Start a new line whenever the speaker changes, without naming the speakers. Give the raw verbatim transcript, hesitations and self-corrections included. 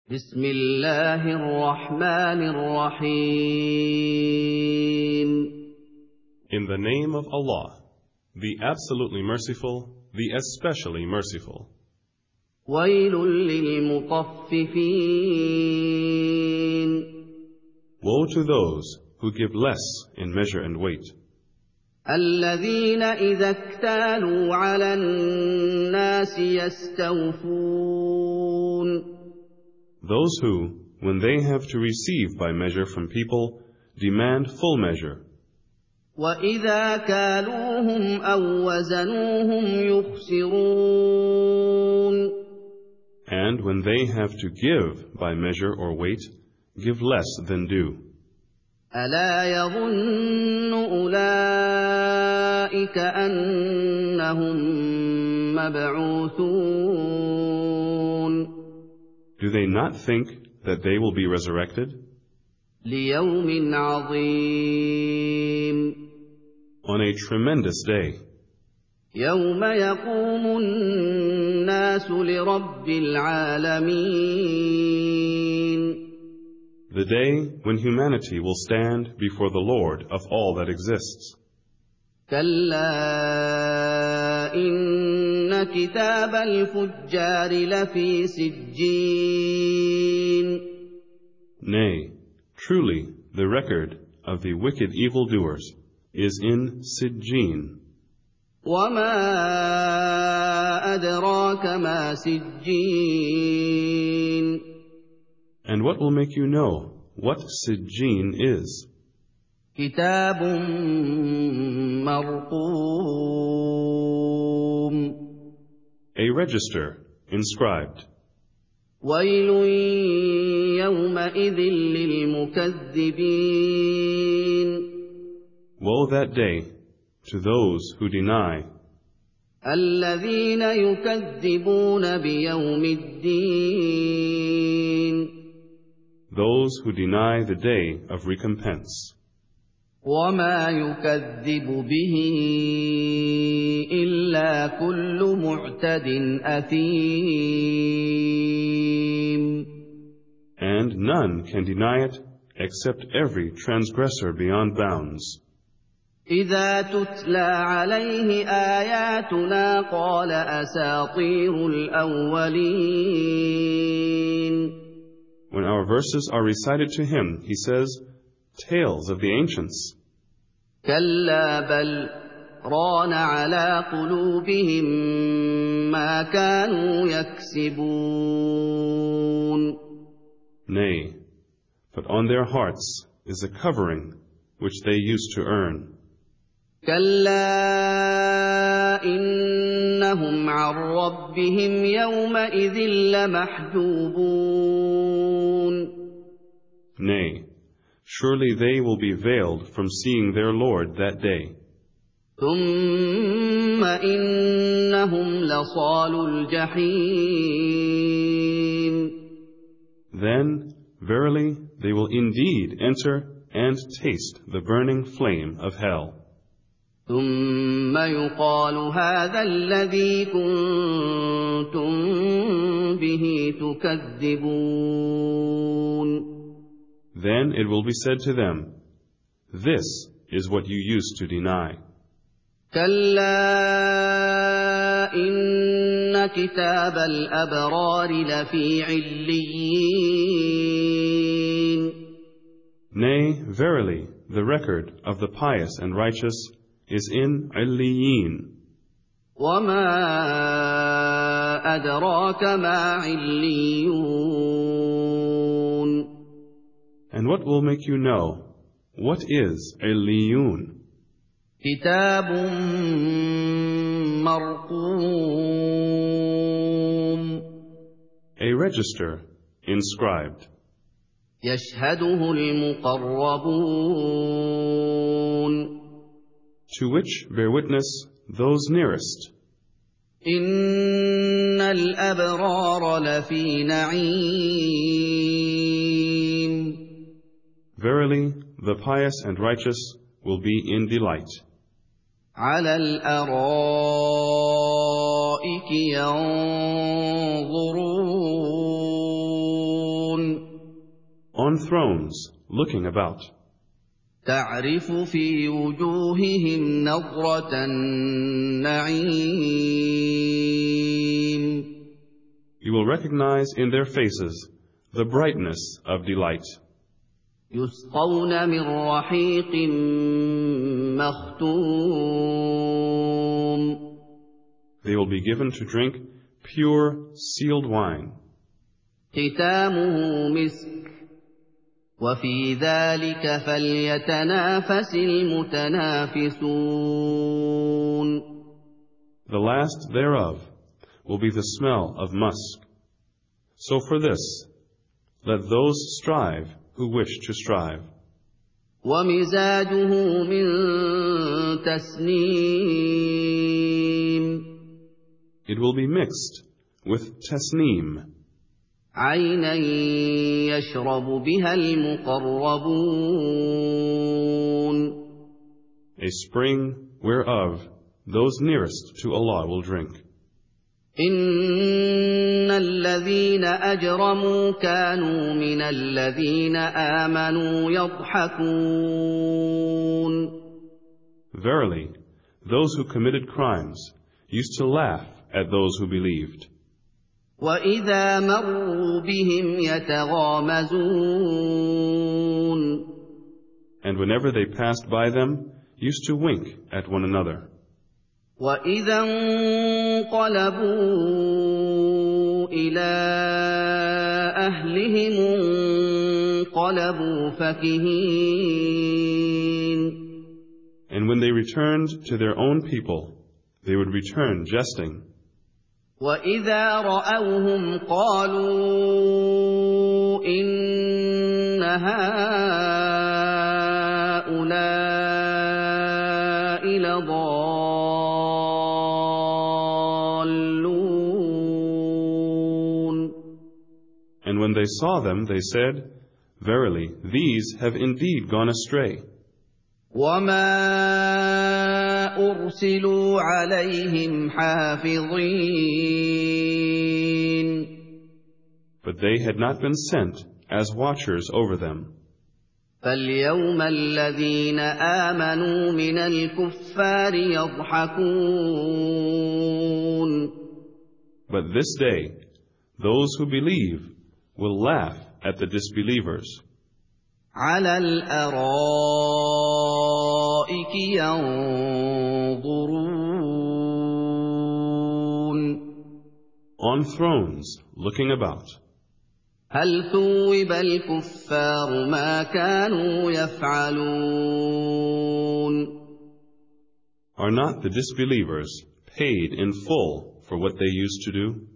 بسم الله الرحمن الرحيم.
In the name of Allah, the absolutely merciful, the especially merciful.
ويل للمطففين.
Woe to those who give less in measure and weight.
الذين إذا اكتالوا على الناس يستوفون.
Those who, when they have to receive by measure from people, demand full measure.
وإذا كالوهم أو وزنوهم يخسرون.
And when they have to give by measure or weight, give less than due.
ألا يظن أولئك أنهم مبعوثون.
Do they not think that they will be resurrected?
ليوم عظيم.
On a tremendous day.
يوم يقوم الناس لرب العالمين.
The day when humanity will stand before the Lord of all that exists.
كلا إن كتاب الفجار لفي سجين.
Nay, truly the record of the wicked evildoers is in Sijjin.
وما أدراك ما سجين.
And what will make you know what Sijjin is?
كتاب مرقوم.
A register inscribed.
ويل يومئذ للمكذبين.
Woe that day to those who deny.
الذين يكذبون بيوم الدين.
Those who deny the day of recompense.
وما يكذب به إلا كل معتد أثيم.
And none can deny it except every transgressor beyond bounds.
إذا تتلى عليه آياتنا قال أساطير الأولين.
When our verses are recited to him, he says, tales of the ancients.
كلا بل ران على قلوبهم ما كانوا يكسبون.
Nay, but on their hearts is a covering which they used to earn.
كلا إنهم عن ربهم يومئذ لمحجوبون.
Nay, surely they will be veiled from seeing their Lord that day.
ثم إنهم لصالو الجحيم.
Then, verily, they will indeed enter and taste the burning flame of hell.
ثم يقال هذا الذي كنتم به تكذبون.
Then it will be said to them, this is what you used to deny.
كلا إن كتاب الأبرار لفي عليين.
Nay, verily, the record of the pious and righteous is in Illiyin.
وما أدراك ما عليون.
And what will make you know what is Illiyun?
كتاب مرقوم.
A register inscribed.
يشهده المقربون.
To which bear witness those nearest.
إن الأبرار لفي نعيم.
Verily, the pious and righteous will be in delight.
على الأرائك ينظرون.
on thrones, looking about.
تعرف في وجوههم نضرة النعيم.
You will recognize in their faces the brightness of delight.
يسقون من رحيق مختوم.
They will be given to drink pure sealed wine.
ختامه مسك وفي ذلك فليتنافس المتنافسون.
The last thereof will be the smell of musk. So for this, let those strive who wish to strive.
ومزاجه من تسنيم.
It will be mixed with tasneem,
عينا يشرب بها المقربون.
a spring whereof those nearest to Allah will drink.
إن الذين أجرموا كانوا من الذين آمنوا يضحكون.
Verily, those who committed crimes used to laugh at those who believed.
وإذا مروا بهم يتغامزون.
And whenever they passed by them, used to wink at one another.
وإذا انقلبوا إلى أهلهم انقلبوا فكهين.
And when they returned to their own people, they would return jesting.
وإذا رأوهم قالوا إن هؤلاء لضالون.
And when they saw them, they said, Verily, these have indeed gone astray.
وما أرسلوا عليهم حافظين.
But they had not been sent as watchers over them.
فاليوم الذين آمنوا من الكفار يضحكون.
But this day, those who believe will laugh at the disbelievers.
على الأرائك ينظرون.
On thrones, looking about.
هل ثوب الكفار ما كانوا يفعلون.
Are not the disbelievers paid in full for what they used to do?